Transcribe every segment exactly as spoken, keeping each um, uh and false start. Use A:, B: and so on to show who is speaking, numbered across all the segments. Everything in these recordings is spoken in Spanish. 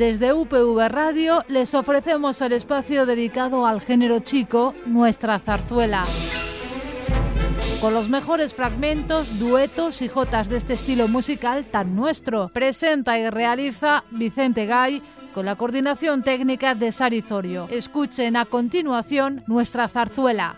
A: Desde U P V Radio les ofrecemos el espacio dedicado al género chico, Nuestra Zarzuela. Con los mejores fragmentos, duetos y jotas de este estilo musical tan nuestro. Presenta y realiza Vicente Gay con la coordinación técnica de Sari Zorio. Escuchen a continuación Nuestra Zarzuela.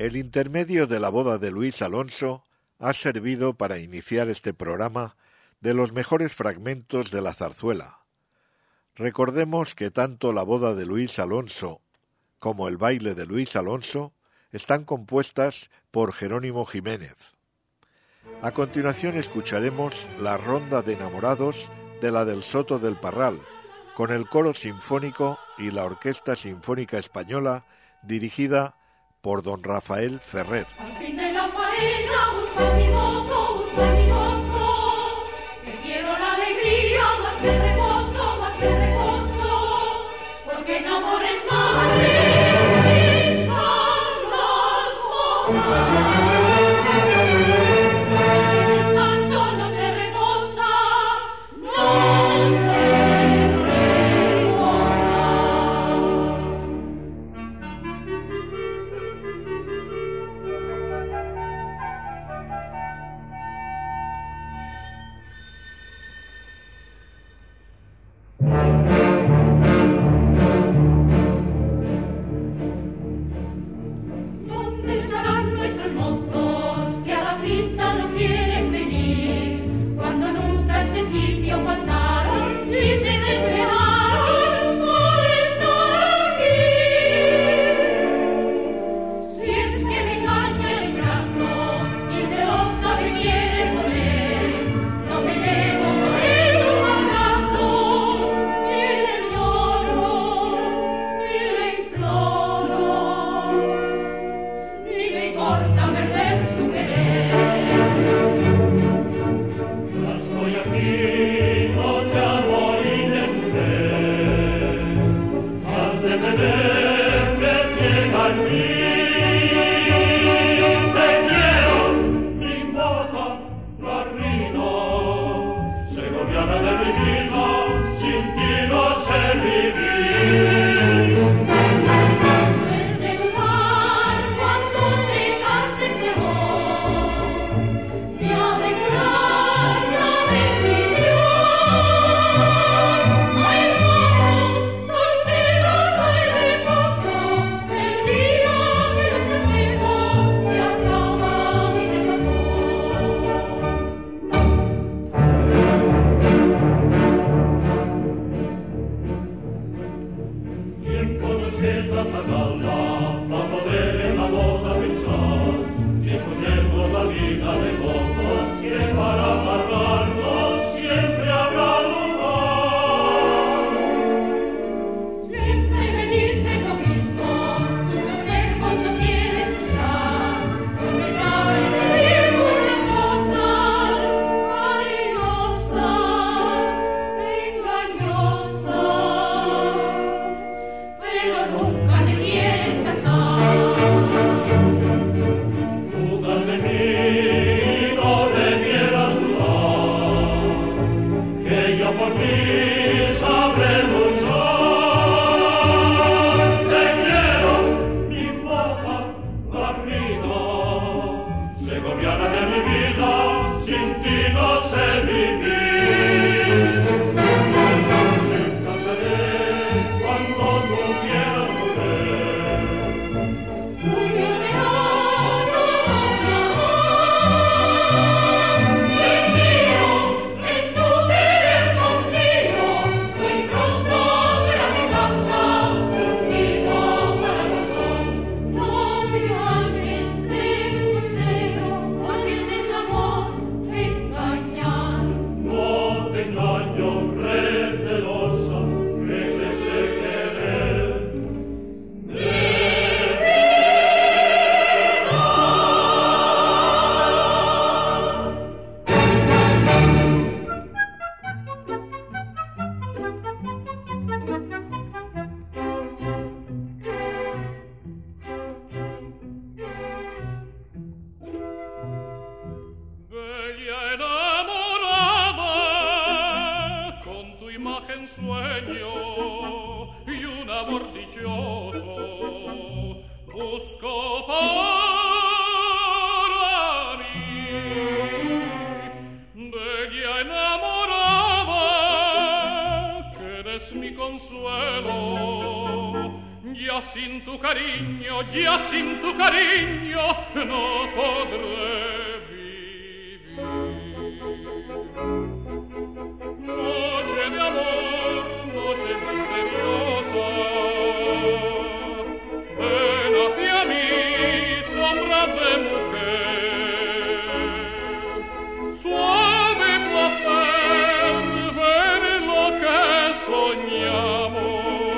B: El intermedio de la boda de Luis Alonso ha servido para iniciar este programa de los mejores fragmentos de la zarzuela. Recordemos que tanto la boda de Luis Alonso como el baile de Luis Alonso están compuestas por Jerónimo Jiménez. A continuación escucharemos la ronda de enamorados de la del Soto del Parral, con el coro sinfónico y la Orquesta Sinfónica Española, dirigida por don Rafael Ferrer.
C: Al fin de la faena, busca mi gozo, busca mi gozo, que quiero la alegría más que reposo, más que reposo, porque en amores más bien son los bodas.
D: Sueño y un amor dichoso busco para mí, bella enamorada, que eres mi consuelo Ya sin tu cariño, ya sin tu cariño, no podré vivir. Noche de amor, noche misteriosa, ven hacia mí, sombra de mujer. Suave placer, ver lo que soñamos.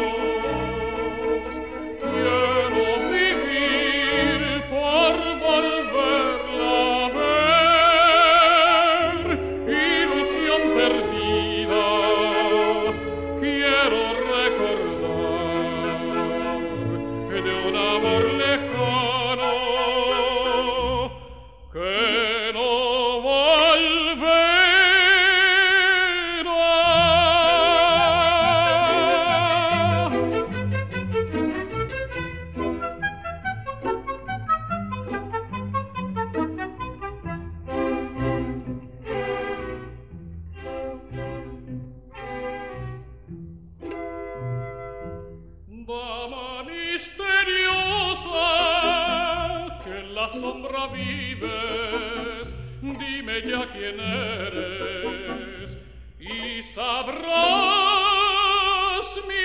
D: Sombra vives, dime ya quién eres y sabrás mi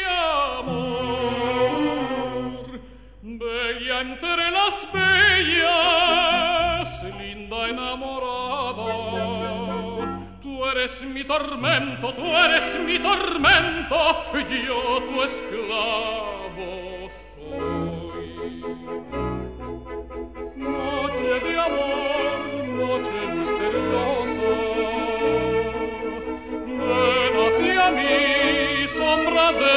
D: amor. Bella entre las bellas, linda enamorada, tú eres mi tormento, tú eres mi tormento, yo tu esclavo soy. Noche de amor, noche misteriosa, ven hacia mí, sombra de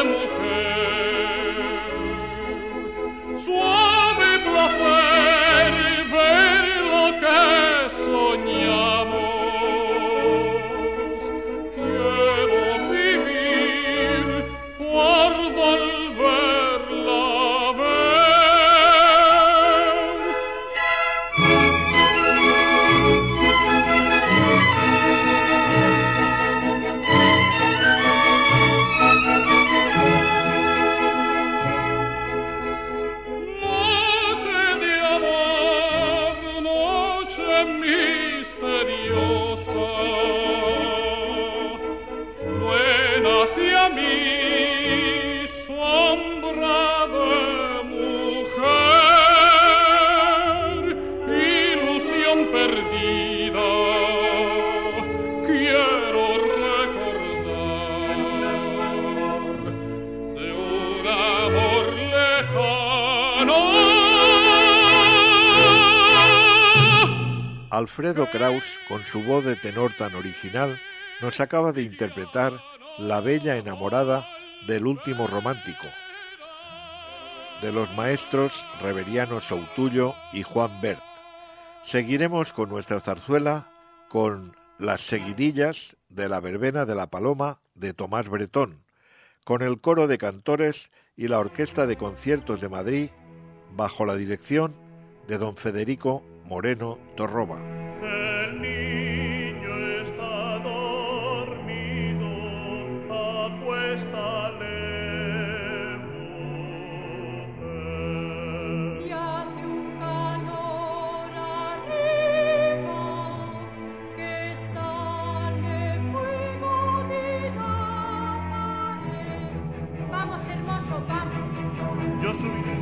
D: mujer. Suave placer, ver lo que soñamos. Quiero vivir por volverla a ver.
B: Alfredo Kraus, con su voz de tenor tan original, nos acaba de interpretar La bella enamorada del último romántico, de los maestros Reveriano Soutullo y Juan Bert. Seguiremos con nuestra zarzuela con Las seguidillas de la verbena de la Paloma de Tomás Bretón, con el coro de cantores y la Orquesta de Conciertos de Madrid, bajo la dirección de don Federico Moreno Torroba.
D: El niño está dormido, acuéstale, mujer.
C: Si hace un calor arriba, que sale fuego de la pared. Vamos, hermoso, vamos.
D: Yo subiré.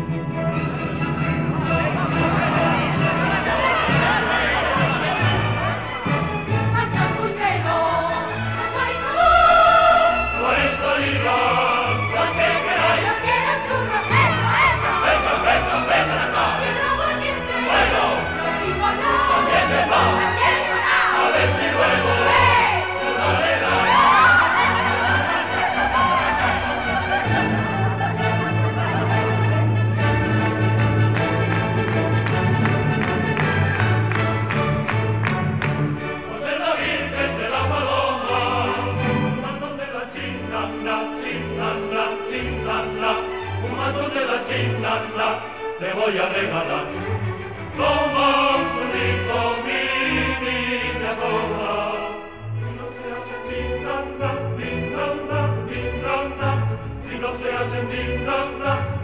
D: Le voy a regalar. Toma un churrito, mi niña, toma. Y no se hacen din-dan-dan, din-dan-dan, din-dan-dan. Y no se hacen din-dan-dan.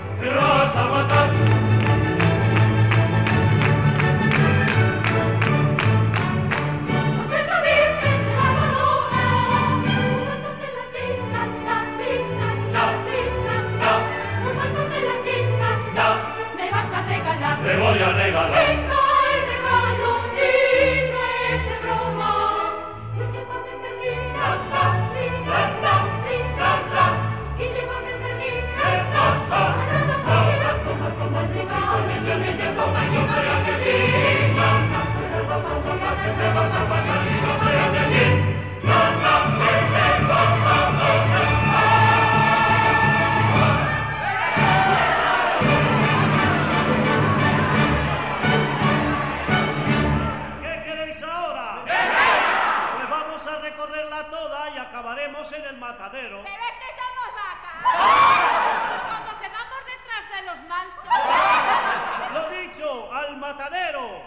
E: matadero.
F: Pero es que somos vacas. Como que vamos detrás de los mansos.
E: Lo dicho, al matadero.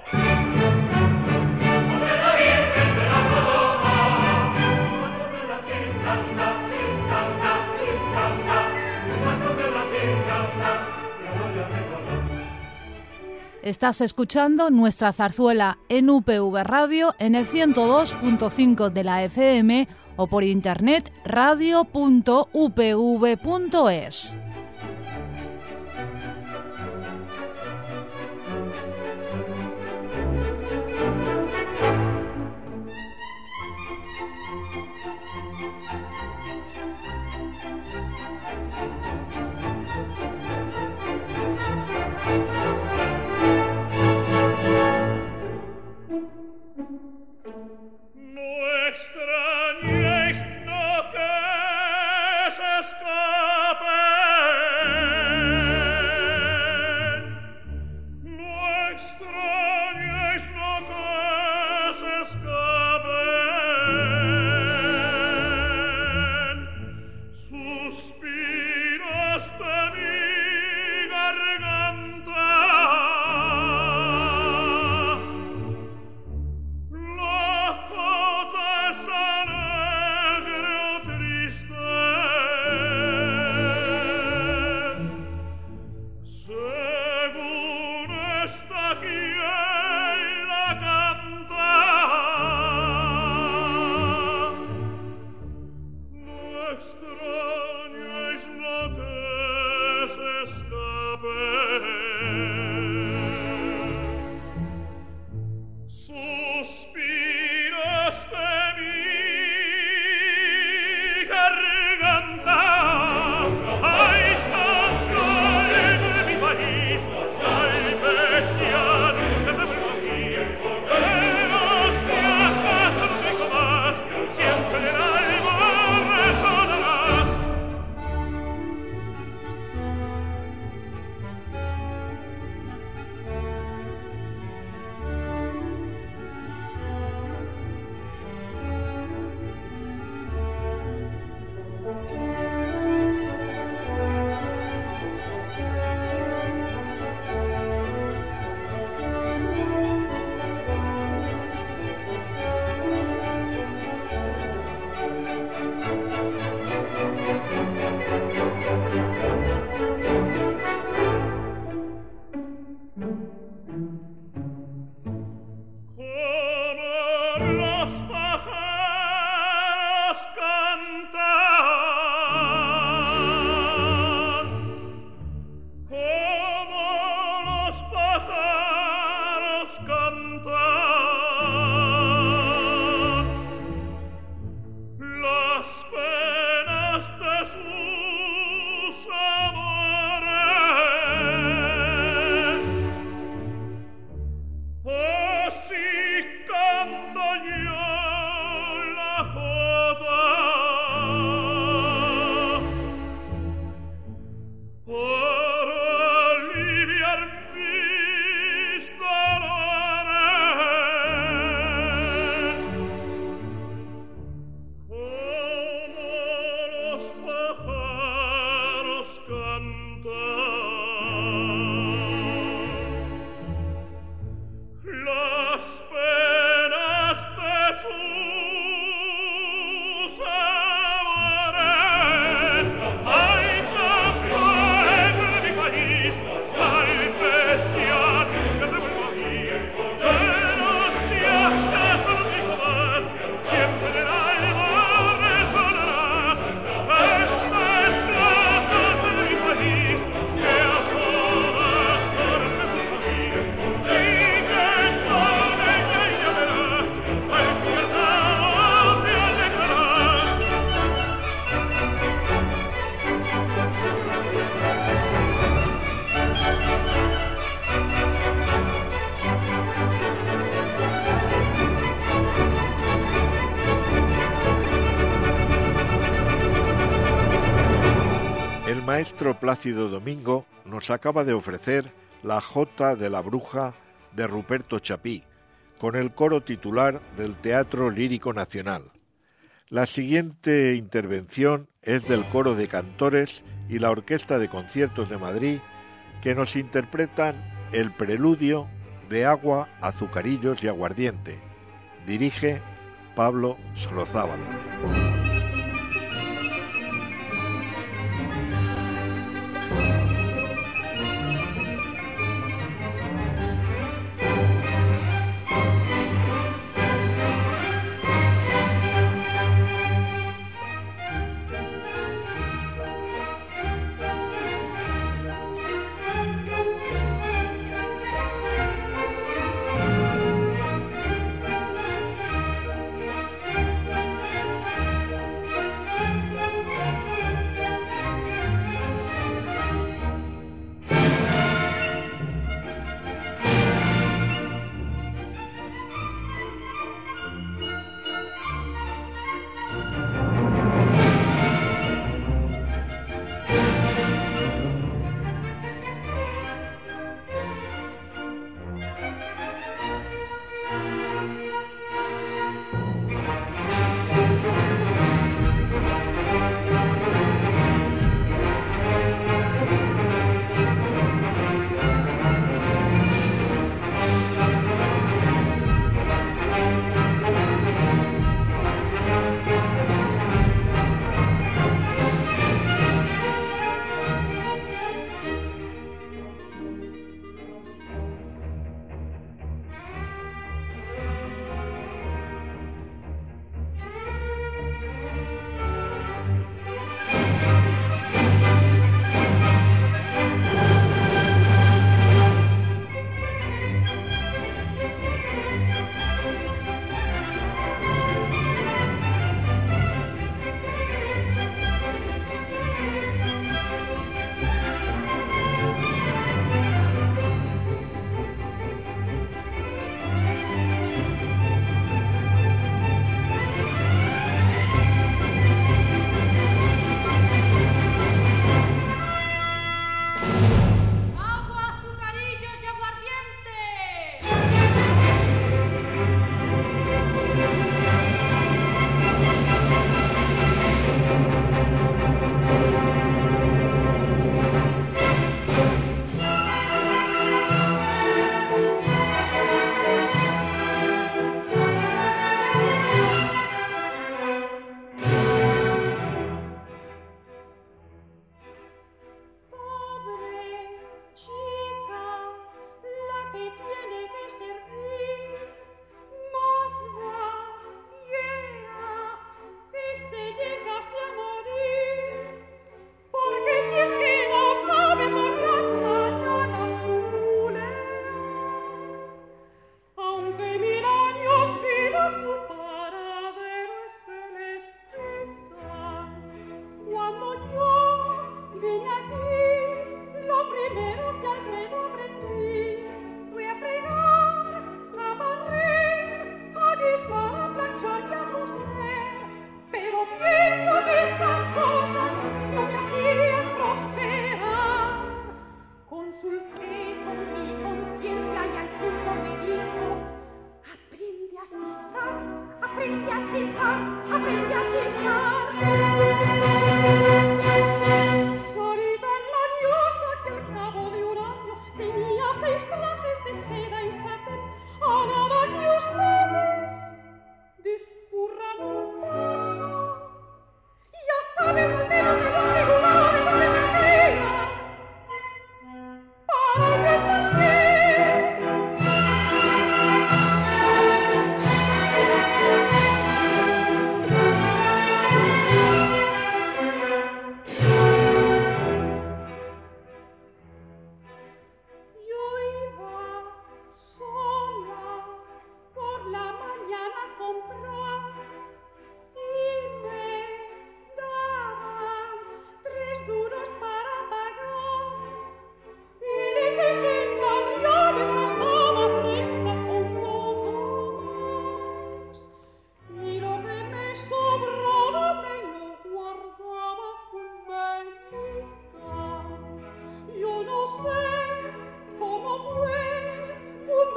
D: José la Virgen de la Paloma, cuando me la chinganda, chinganda, chinganda, cuando me la chinganda, la voy a recordar.
A: Estás escuchando nuestra zarzuela en U P V Radio en el ciento dos punto cinco de la F M o por internet radio punto u p v punto es.
D: No extrañéis, no que se escapen. No extrañéis, no que se escapen. Suspiros de mi garganta. La jota es alegre o triste, según está quien la canta. No extrañéis lo que se escape. Suspiros de mi garganta. Ay, cantaré de mi país, ay, bestial, que te vuelvo aquí. Pero si acaso no tengo más, siempre en el alma resonarás. Como los pájaros cantan, como los pájaros cantan, las penas de sus amores. Así canto yo la jota, para aliviar mis dolores. Como los pájaros cantan, las penas de sus amores. Ay, cantaré de mi país, ay, bestial, que te vuelvo aquí. Pero si acaso no tengo más, siempre en el alma resonarás. Esta es la carta de mi país, que a todas horas me busco aquí. Sigues con ella y ya verás, al libertado te alegrarás.
B: El maestro Plácido Domingo nos acaba de ofrecer la Jota de la Bruja de Ruperto Chapí, con el coro titular del Teatro Lírico Nacional. La siguiente intervención es del Coro de Cantores y la Orquesta de Conciertos de Madrid, que nos interpretan el preludio de Agua, Azucarillos y Aguardiente. Dirige Pablo Solozábal.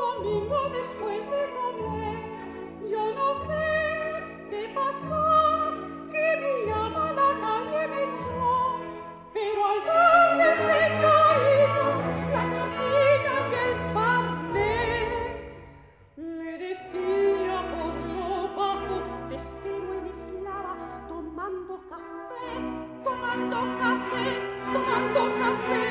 C: Después de comer, yo no sé qué pasó. tomando café, tomando café.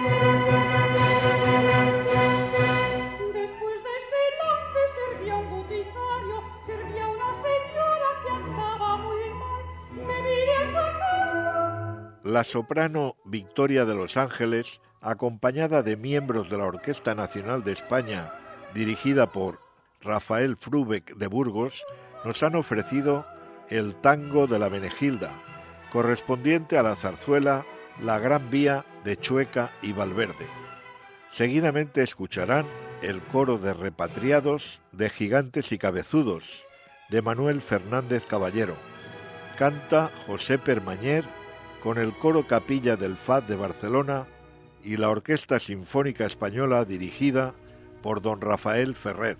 C: Después de este lance servía un boticario, servía una señora que andaba muy mal. Me vine a esa casa.
B: La soprano Victoria de Los Ángeles, acompañada de miembros de la Orquesta Nacional de España, dirigida por Rafael Frubeck de Burgos, nos han ofrecido el tango de la Benegilda, correspondiente a la zarzuela La Gran Vía de Chueca y Valverde. Seguidamente escucharán el coro de repatriados de Gigantes y Cabezudos, de Manuel Fernández Caballero. Canta José Permañer con el coro Capilla del F A D de Barcelona y la Orquesta Sinfónica Española dirigida por don Rafael Ferrer.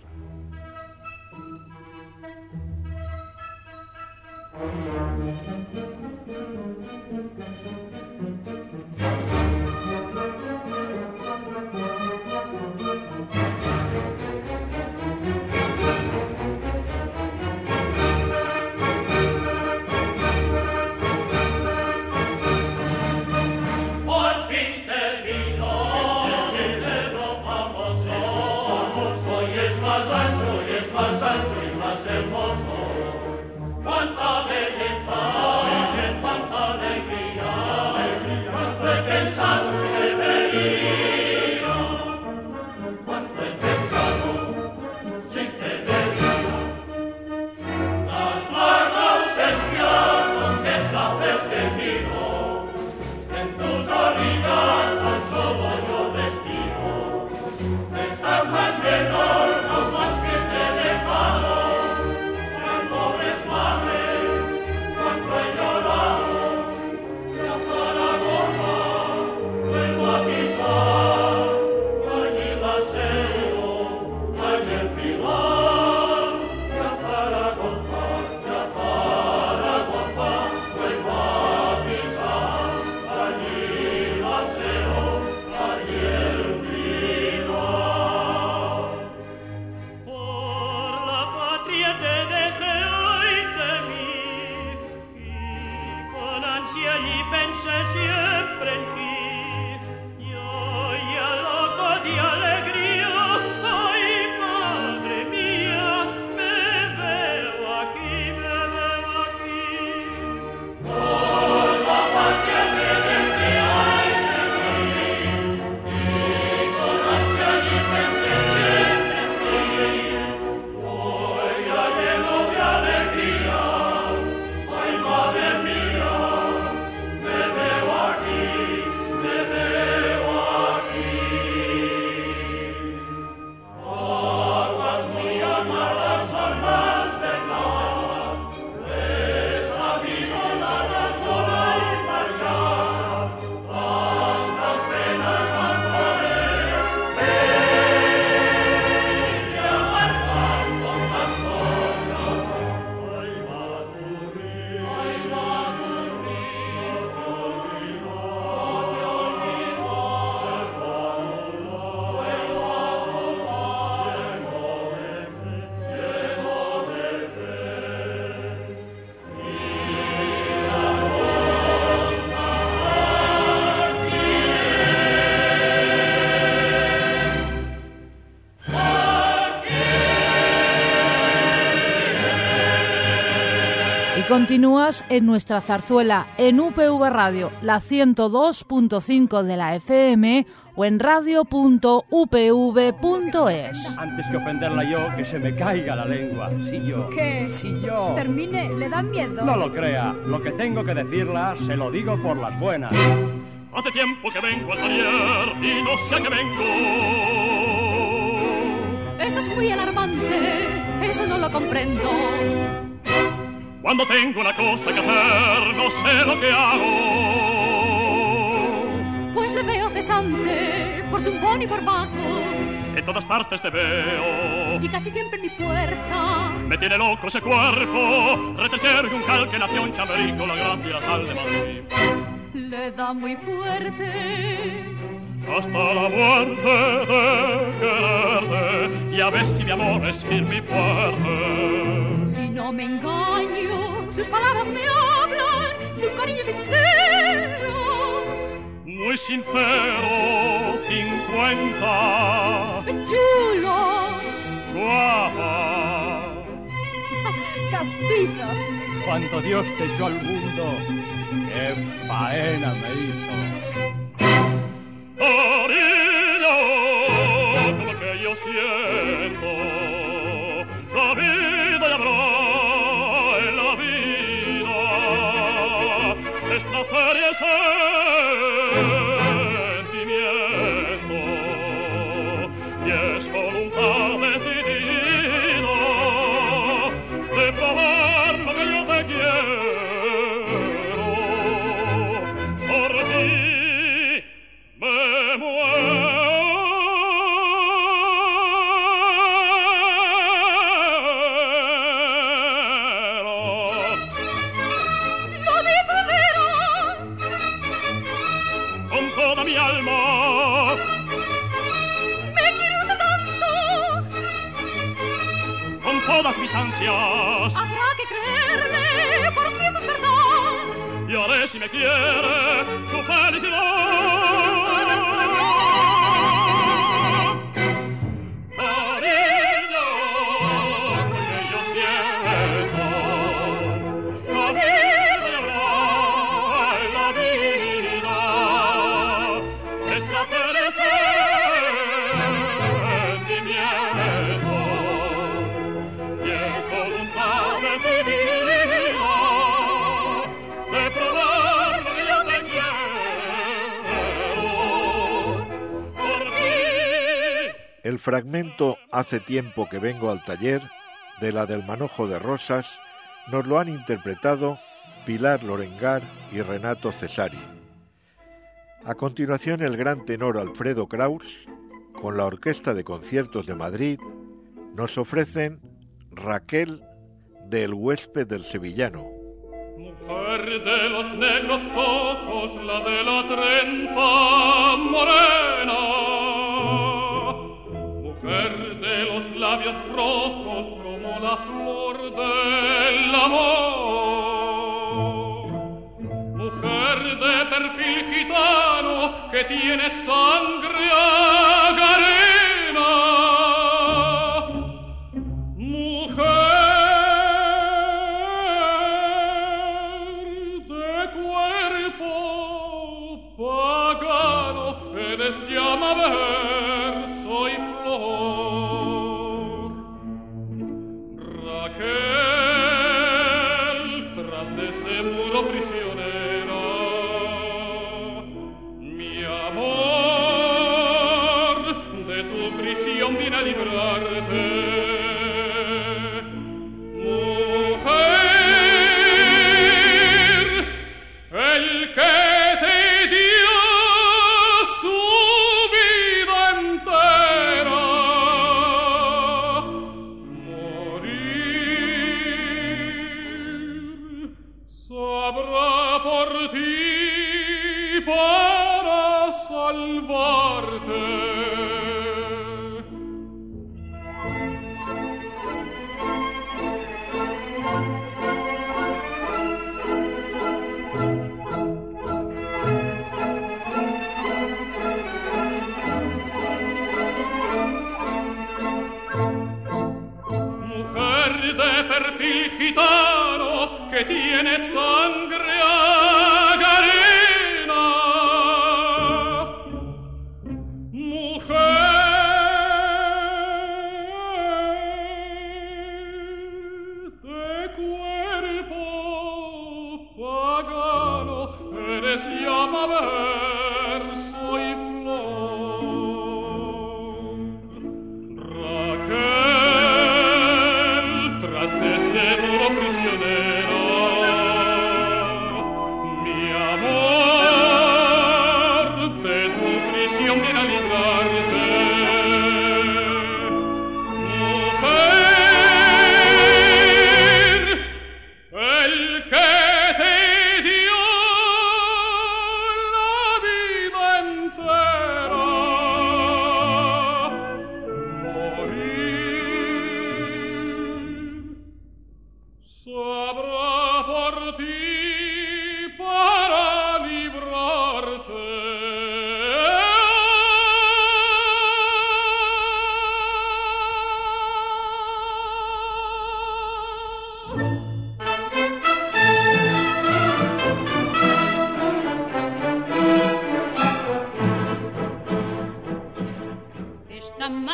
A: Continúas en nuestra zarzuela en U P V Radio, la ciento dos punto cinco de la F M o en radio punto u p v punto es.
G: Antes que ofenderla yo, que se me caiga la lengua. Si yo.
H: ¿Qué?
G: Si yo.
H: Termine, ¿le da miedo?
G: No lo crea. Lo que tengo que decirla, se lo digo por las buenas.
D: Hace tiempo que vengo al taller y no sé a qué vengo.
F: Eso es muy alarmante. Eso no lo comprendo.
D: Cuando tengo una cosa que hacer, no sé lo que hago.
F: Pues le veo cesante, por tumbón y por bajo.
D: En todas partes te veo.
F: Y casi siempre en mi puerta.
D: Me tiene loco ese cuerpo. Retecer un calque nación chamerico, la gracia tal de Madrid.
F: Le da muy fuerte.
D: Hasta la muerte de quererte. Y a ver si mi amor es firme y fuerte.
F: Si no me engaño, sus palabras me hablan de un cariño sincero.
D: soy sincero, cincuenta.
F: Chulo.
D: Guapa.
F: Castizo.
G: Cuando Dios te echó al mundo, qué faena me hizo.
D: Cariño, como que yo siento, la vida y habrá en la vida, es placer y es sentimiento, y es voluntad decidida de probar lo que yo te quiero. Por ti me muero.
F: Lo dices veras.
D: Con toda mi alma.
F: Me quiere usted tanto.
D: Con todas mis ansias.
F: Habrá que creerle por si eso es verdad.
D: Y haré si me quiere su felicidad. Cariño, porque yo siento la vida y habrá en la vida, es placer y sentimiento, y es voluntad decidida de probar lo que yo te quiero. Por ti.
B: El fragmento Hace tiempo que vengo al taller, de la del manojo de rosas, nos lo han interpretado Pilar Lorengar y Renato Cesari. A continuación, el gran tenor Alfredo Kraus, con la Orquesta de Conciertos de Madrid, nos ofrecen Raquel del huésped del sevillano.
D: Mujer de los negros ojos, la de la trenza morena. Mujer de los labios rojos como la flor del amor. Mujer de perfil gitano que tiene sangre agarena. Mujer de cuerpo pagano, eres llama, verso y flor. Raquel, tras de ese muro prisionera, mi amor, de tu prisión viene a librarte. Mujer, el que te dio su vida entera, morir sabrá por ti para salvarte. Mujer de perfil gitano que tiene sangre agarena. Mujer de cuerpo pagano, eres llama, verso y flor. Raquel, tras de ese muro prisionero, mi amor, de tu prisión viene a librarte. Mujer, el que te dio la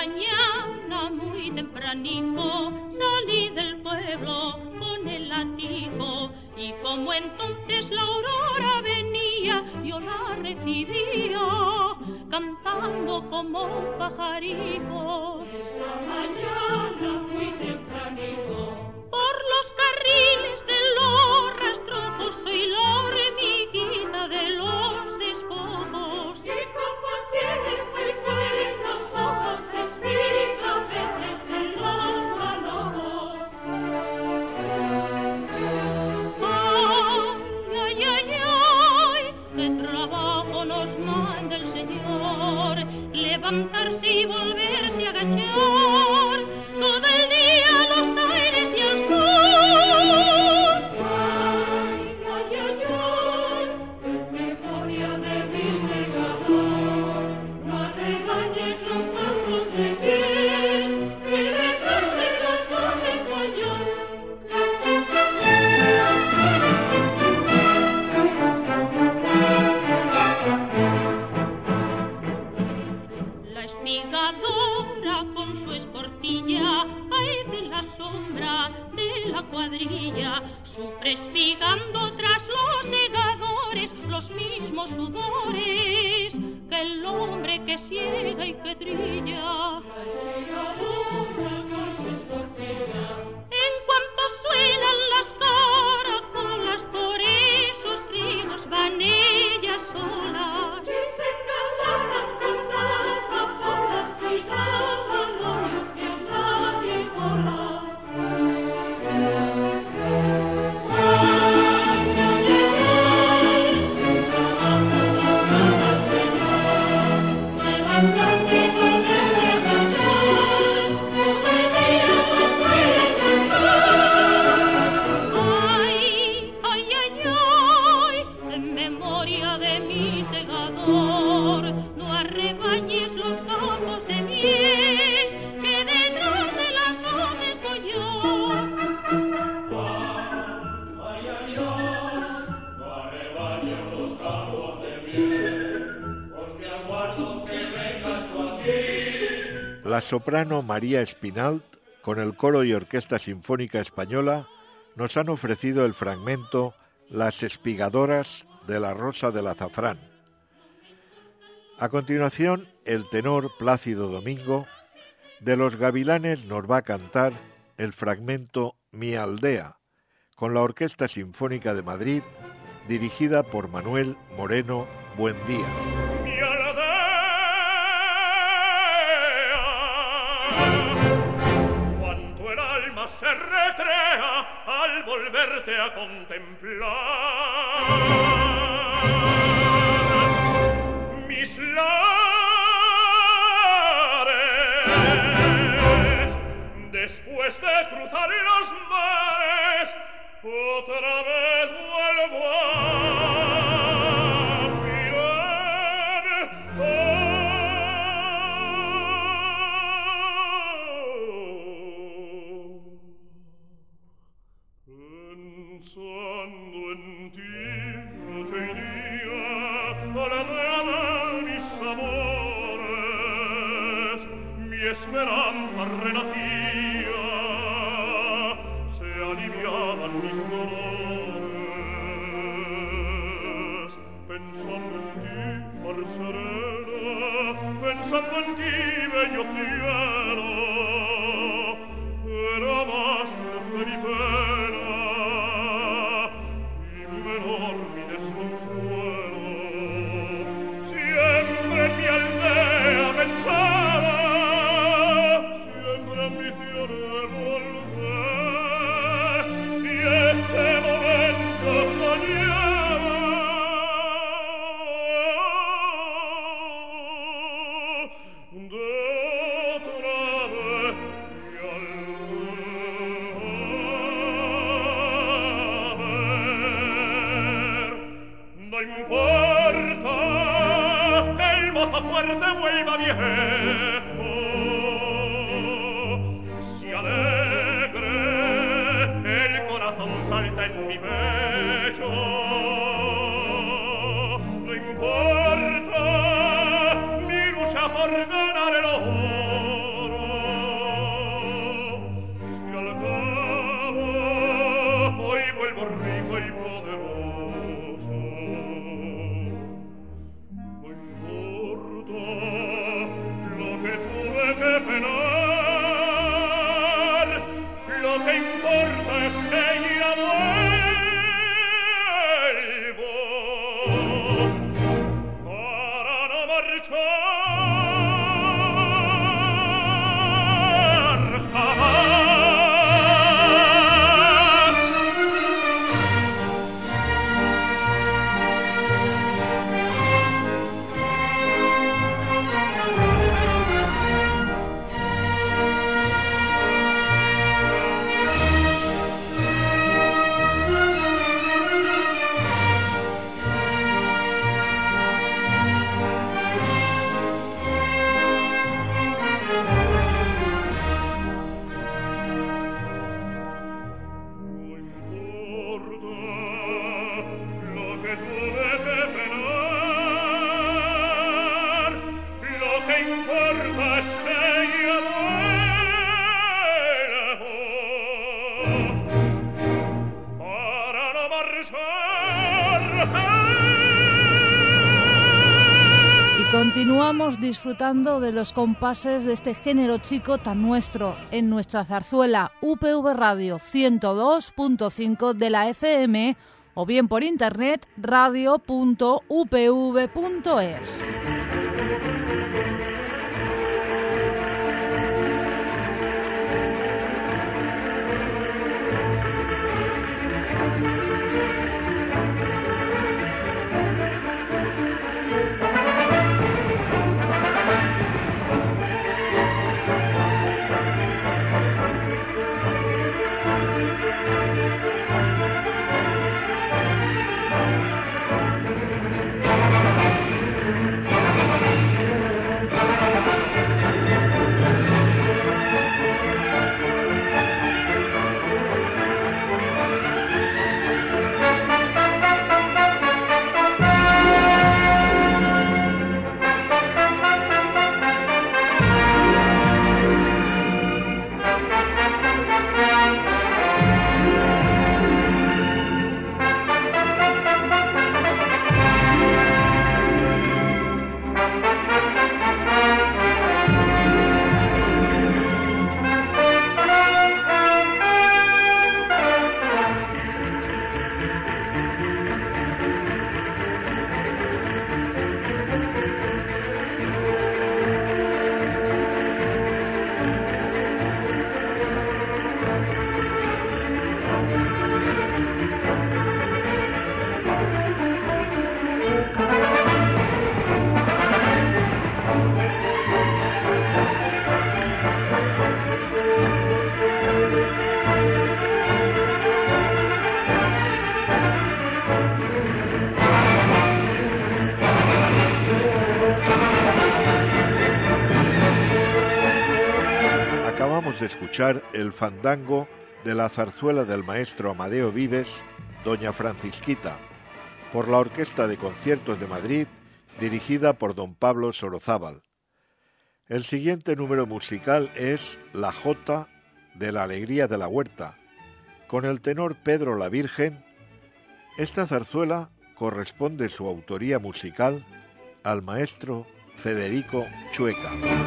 H: mañana muy tempranito salí del pueblo con el látigo y como entonces la aurora venía yo la recibía cantando como un pajarito. Esta mañana muy tempranito por los carriles de los rastrojos soy la hormiguita de los despojos. Y como tiene muy buenos ojos, espiga a veces en los manojos. Ay, ay, ay, ay, qué trabajo nos manda el Señor, levantarse y volverse a agachar, todo el día los aires y el sol. Ay, ay, ay, ay, en memoria de mi segador, no arrebañes los campos de pies, que detrás de los hombres voy yo. La espigadora con su esportilla parece la sombra de la cuadrilla, sufre espigando tras los segadores los mismos sudores que el hombre que ciega y que trilla. La espigadora con su esportilla, en cuanto suenan las caracolas, por esos trigos van ellas solas. Y se engalan, cantan por las cigarras, no yo que nadie colas. Ay, ay, ay, ay, trabajo nos manda el Señor, levantarse y volverse a casar, todo el día nos duele cansar. Ay, ay, ay, ay, en memoria de mi segador, no arrebañes los campos de mies, que detrás de las hojas voy yo.
D: Ay, ay, ay, no arrebañes los campos de miel, porque aguardo que vengas tú aquí.
B: La soprano María Espinalt, con el Coro y Orquesta Sinfónica Española, nos han ofrecido el fragmento Las espigadoras de la Rosa del Azafrán. A continuación, el tenor Plácido Domingo, de Los Gavilanes, nos va a cantar el fragmento Mi aldea, con la Orquesta Sinfónica de Madrid, dirigida por Manuel Moreno Buendía.
D: Mi aldea, cuanto el alma se recrea al volverte a contemplar, mis lares, después de cruzar los mares, otra vez vuelvo a mirar. Oh, pensando en ti noche y día, alegría de mis amores, mi esperanza renacía, se aliviaban mis dolores. Pensando en ti, mar serena, pensando en ti, bello cielo, era más dulce mi pena y menor mi desconsuelo. Siempre en mi aldea pensaba, siempre ambicioné volver, y este momento soñaba. De otra vez mi aldea. No importa que el mozo fuerte vuelva viejo, si alegre el corazón salta en mi pecho. No importa mi lucha por ganar el oro,
A: Continuamos disfrutando de los compases de este género chico tan nuestro en nuestra zarzuela U P V Radio ciento dos punto cinco de la F M o bien por internet radio punto u p v punto es.
B: De escuchar el fandango de la zarzuela del maestro Amadeo Vives, Doña Francisquita, por la Orquesta de Conciertos de Madrid, dirigida por don Pablo Sorozábal. El siguiente número musical es La Jota de la Alegría de la Huerta, con el tenor Pedro la Virgen. Esta zarzuela corresponde su autoría musical al maestro Federico Chueca.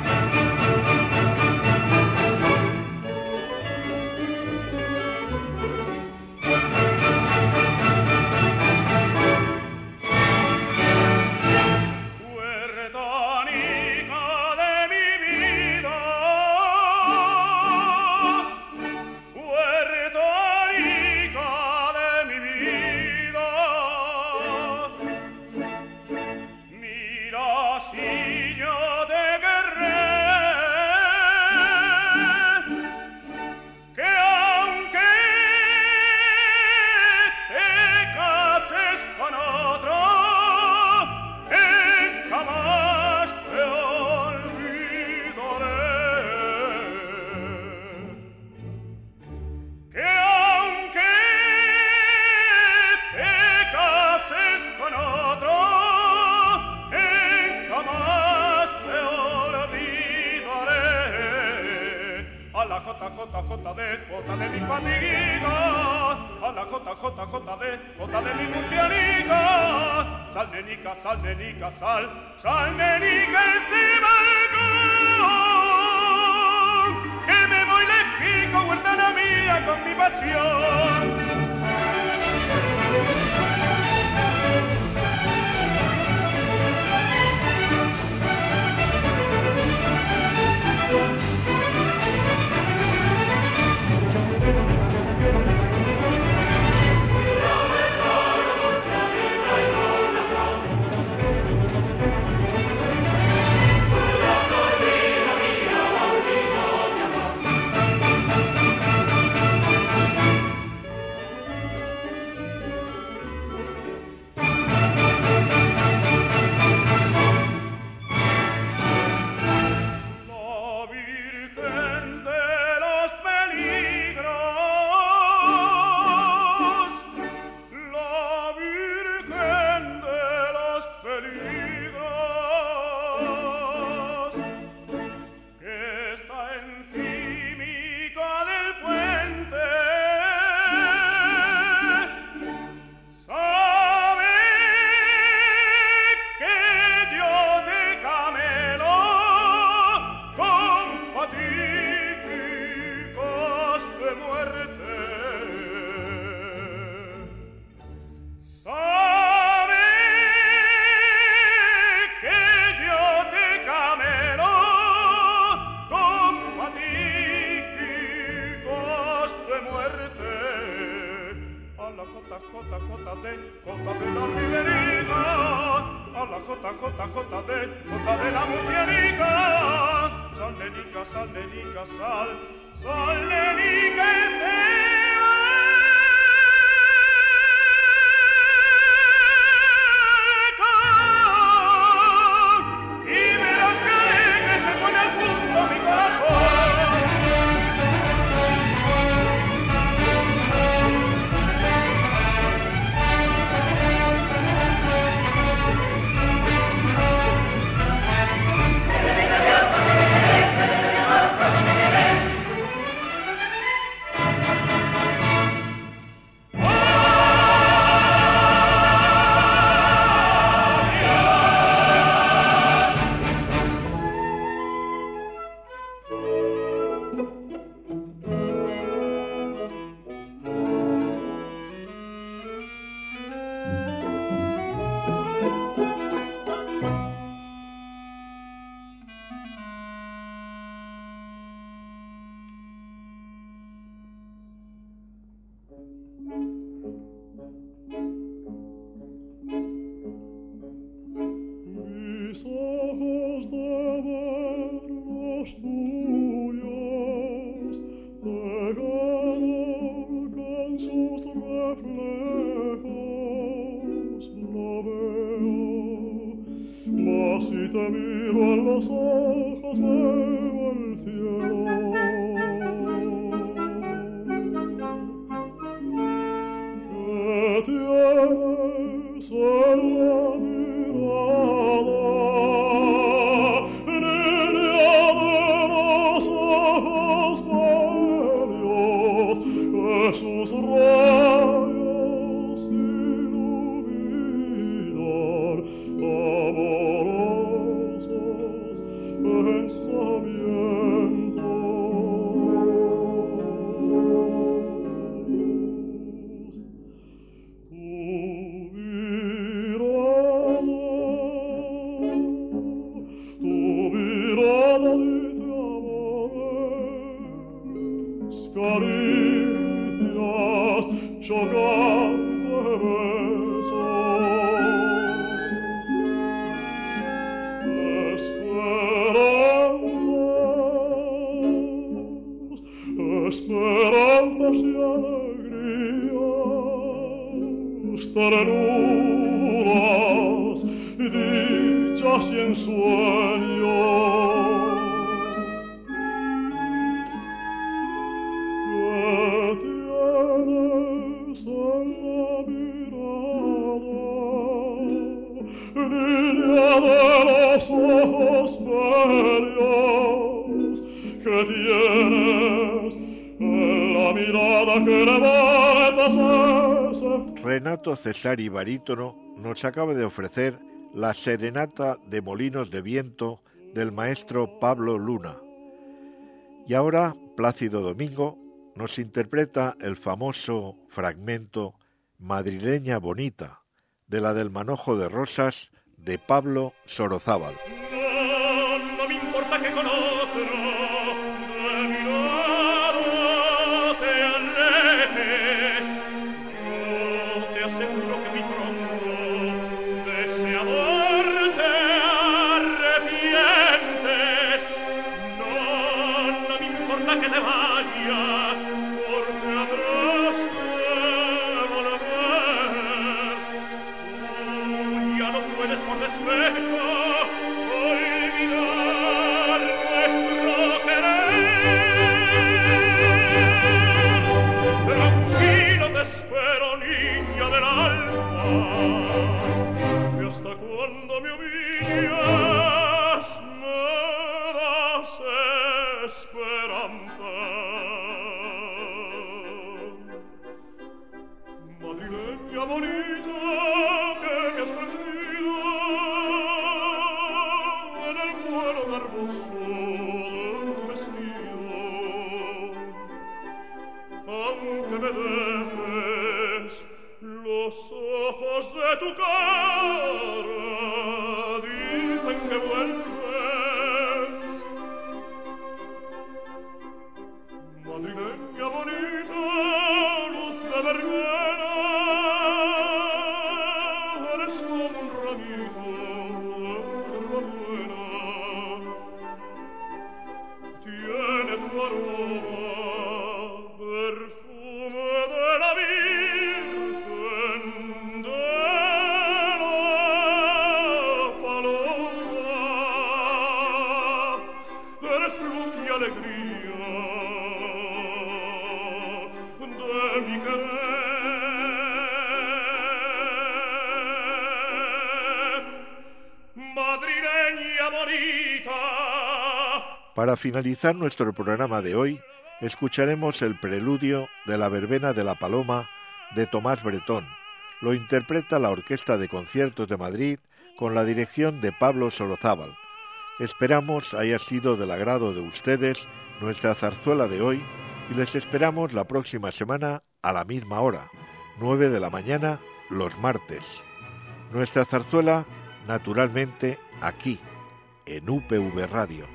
D: Sal, nenica, sal, sal, nenica, encima del balcón, que me voy lejico, huertana mía, con mi pasión.
E: jota, jota, jota de, jota de la murcianica. Sal, nenica, sal, nenica, sal, sal, nenica, se
B: Renato Cesari, barítono, nos acaba de ofrecer la serenata de Molinos de Viento del maestro Pablo Luna. Y ahora Plácido Domingo nos interpreta el famoso fragmento Madrileña bonita, de la del Manojo de Rosas de Pablo Sorozábal.
D: No, no me importa que con otro de mi lado te alejes. Yo te aseguro que muy pronto de ese amor te arrepientes. No, no me importa que te vayas, porque habrás de volver. Tú ya no puedes por despecho olvidar nuestro querer. Tranquilo te espero, niña del alma, y hasta cuando me humillas me das esperanza. Madrileña bonita que me has prendido en el vuelo garboso de tu vestido, aunque me dejes los ojos de tu cara dicen que vuelves. Madrileña bonita, luz de verbena, eres como un ramito
E: alegría de mi querer, madrileña bonita.
B: Para finalizar nuestro programa de hoy, escucharemos el preludio de la verbena de la Paloma de Tomás Bretón. Lo interpreta la Orquesta de Conciertos de Madrid con la dirección de Pablo Sorozábal. Esperamos haya sido del agrado de ustedes nuestra zarzuela de hoy y les esperamos la próxima semana a la misma hora, nueve de la mañana, los martes. Nuestra zarzuela, naturalmente, aquí, en U P V Radio.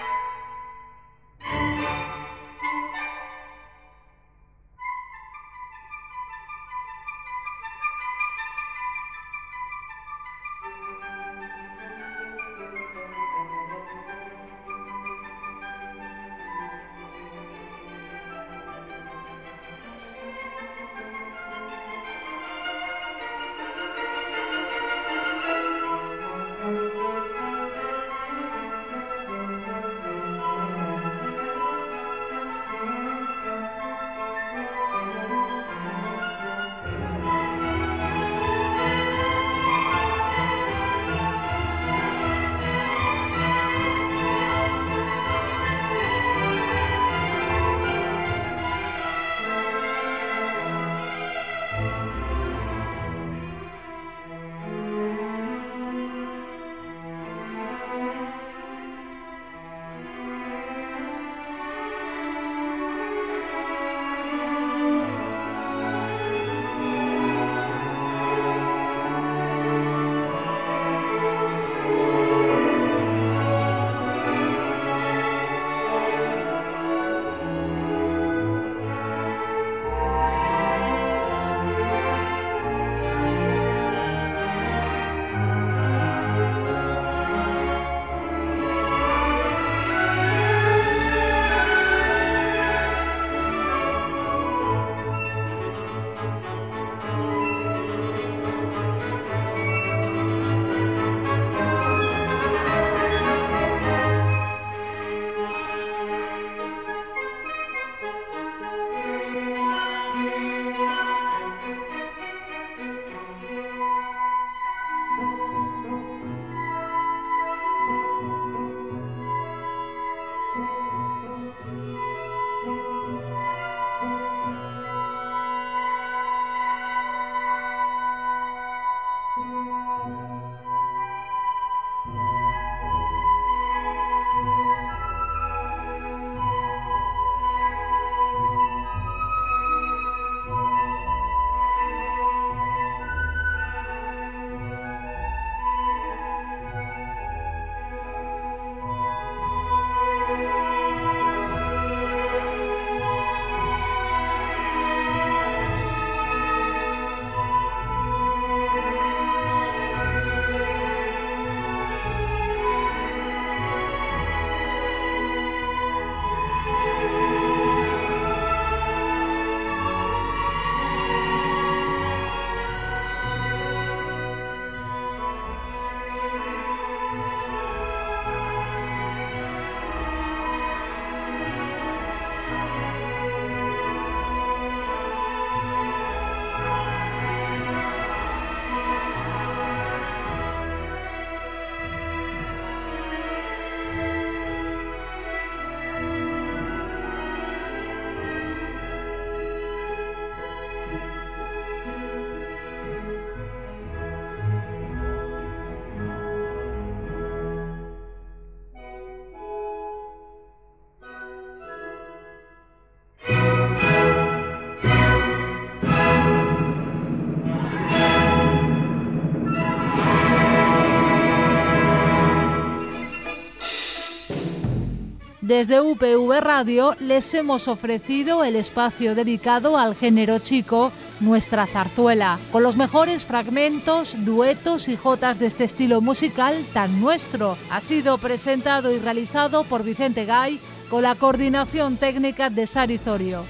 A: Desde U P V Radio les hemos ofrecido el espacio dedicado al género chico, Nuestra Zarzuela, con los mejores fragmentos, duetos y jotas de este estilo musical tan nuestro. Ha sido presentado y realizado por Vicente Gay, con la coordinación técnica de Sari Zorio.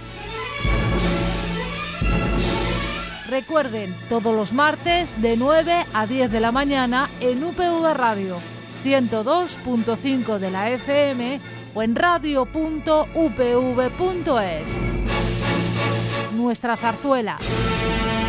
A: Recuerden, todos los martes de nueve a diez de la mañana en U P V Radio, ciento dos punto cinco de la F M o en radio punto u p v punto es. Nuestra zarzuela.